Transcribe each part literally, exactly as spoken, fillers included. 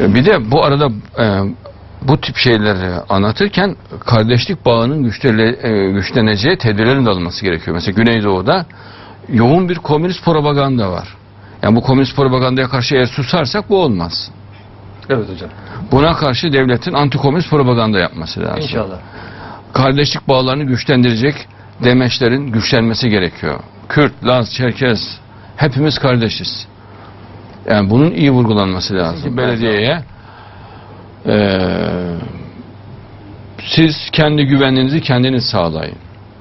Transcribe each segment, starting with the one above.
Bir de bu arada e, bu tip şeyleri anlatırken kardeşlik bağının güçle, e, güçleneceği tedbirlerin de alınması gerekiyor. Mesela Güneydoğu'da yoğun bir komünist propaganda var. Yani bu komünist propagandaya karşı eğer susarsak bu olmaz. Evet hocam. Buna karşı devletin antikomünist propaganda yapması lazım. İnşallah. Kardeşlik bağlarını güçlendirecek demeçlerin güçlenmesi gerekiyor. Kürt, Laz, Çerkez hepimiz kardeşiz. Yani bunun iyi vurgulanması lazım. Belediyeye e, siz kendi güvenliğinizi kendiniz sağlayın.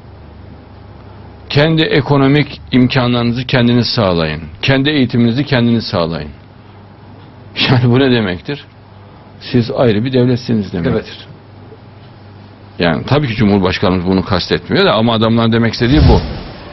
Kendi ekonomik imkanlarınızı kendiniz sağlayın. Kendi eğitiminizi kendiniz sağlayın. Yani bu ne demektir? Siz ayrı bir devletsiniz demektir. Evet. Yani tabii ki Cumhurbaşkanımız bunu kastetmiyor da ama adamlar demek istediği bu.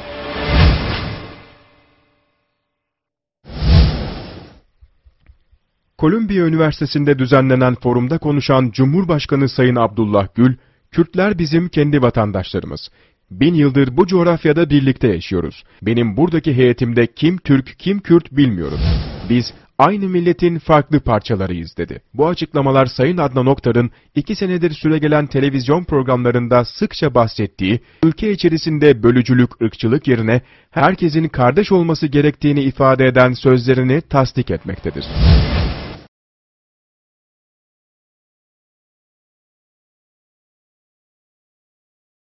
Kolombiya Üniversitesi'nde düzenlenen forumda konuşan Cumhurbaşkanı Sayın Abdullah Gül, Kürtler bizim kendi vatandaşlarımız. Bin yıldır bu coğrafyada birlikte yaşıyoruz. Benim buradaki heyetimde kim Türk, kim Kürt bilmiyorum. Biz aynı milletin farklı parçalarıyız dedi. Bu açıklamalar Sayın Adnan Oktar'ın iki senedir süregelen televizyon programlarında sıkça bahsettiği, ülke içerisinde bölücülük, ırkçılık yerine herkesin kardeş olması gerektiğini ifade eden sözlerini tasdik etmektedir.